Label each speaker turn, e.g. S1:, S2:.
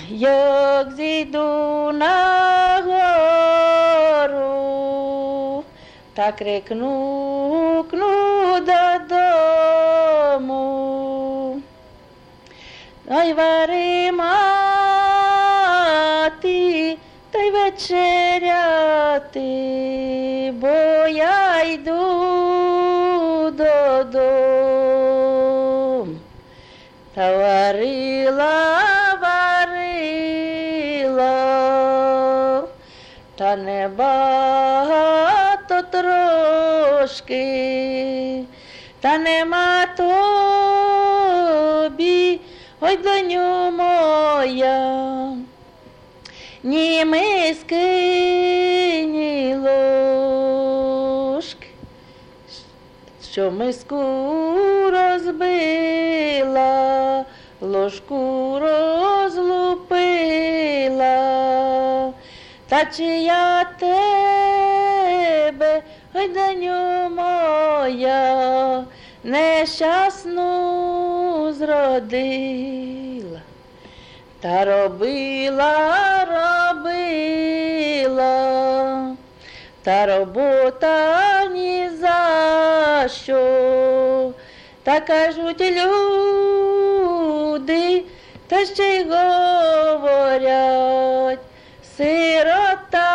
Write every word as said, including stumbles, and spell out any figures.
S1: як зійду на гору, та крикну, кну додому. Ой, вари, мати, та й вечеряти, бо я йду додому. Та варила, варила, та не багато трошки, та нема тобі, ой, доню моя, ні миски, ні ложки, що миску розбила, ложку розлупила, та чи я тебе, ой, доню моя, нещасну зродила, та робила, робила, та робота ні за що, та кажуть люди, та ще й говорять, сирота